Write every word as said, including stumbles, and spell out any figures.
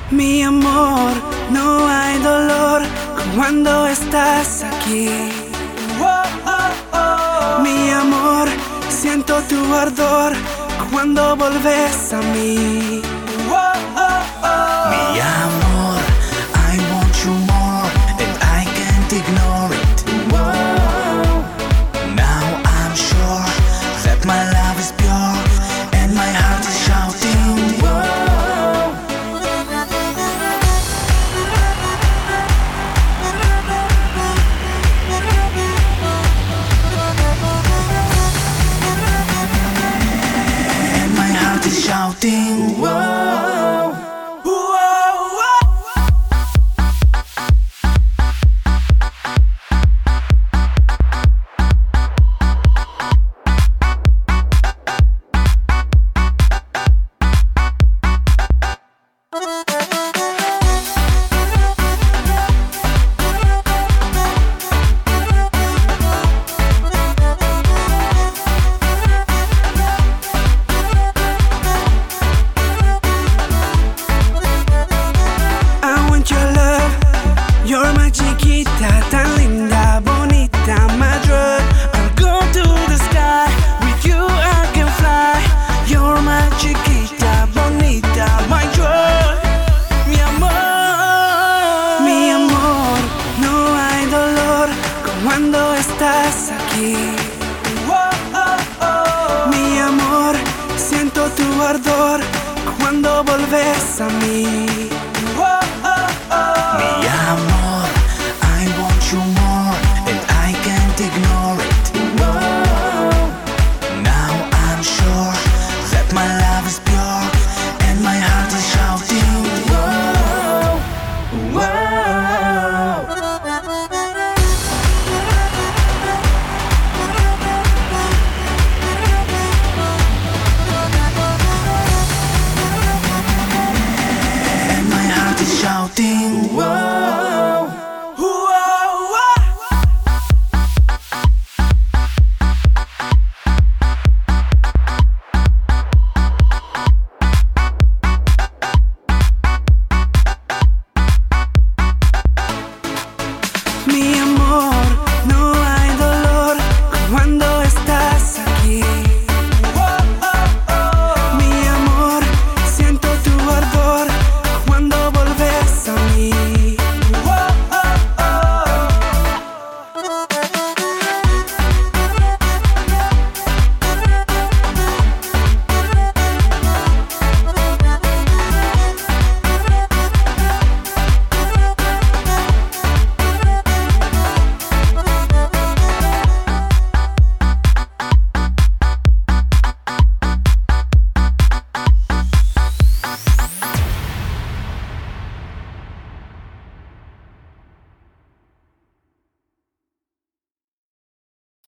Mi amor, no hay dolor cuando estás aquí. Mi amor, siento tu ardor cuando volves a mí. Mi amor, I want you more and I can't ignore it. Now I'm sure that my love is pure and my heart is shouting. And my heart is shouting. Whoa. You're my chiquita, tan linda, bonita, my drug. I'll go to the sky, with you I can fly. You're my chiquita, bonita, my drug. Mi amor, mi amor, no hay dolor cuando estás aquí. Mi amor, siento tu ardor cuando volves a mí. Mi amor, I want you more and I can't ignore it. Now I'm sure that my love is pure and my heart is shouting. Whoa, and my heart is shouting. Whoa.